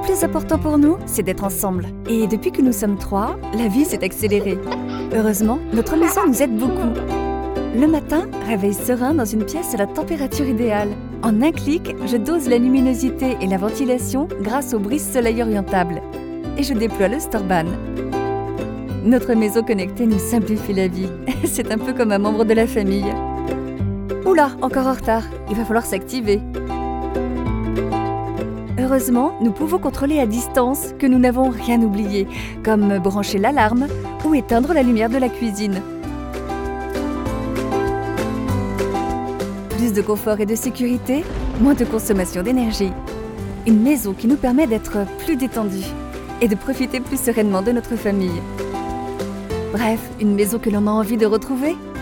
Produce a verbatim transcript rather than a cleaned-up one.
plus important pour nous, c'est d'être ensemble. Et depuis que nous sommes trois, la vie s'est accélérée. Heureusement, notre maison nous aide beaucoup. Le matin, réveil serein dans une pièce à la température idéale. En un clic, je dose la luminosité et la ventilation grâce au brise-soleil orientable. Et je déploie le Storban. Notre maison connectée nous simplifie la vie. C'est un peu comme un membre de la famille. Oula, encore en retard. Il va falloir s'activer. Heureusement, nous pouvons contrôler à distance que nous n'avons rien oublié, comme brancher l'alarme ou éteindre la lumière de la cuisine. Plus de confort et de sécurité, moins de consommation d'énergie. Une maison qui nous permet d'être plus détendus et de profiter plus sereinement de notre famille. Bref, une maison que l'on a envie de retrouver.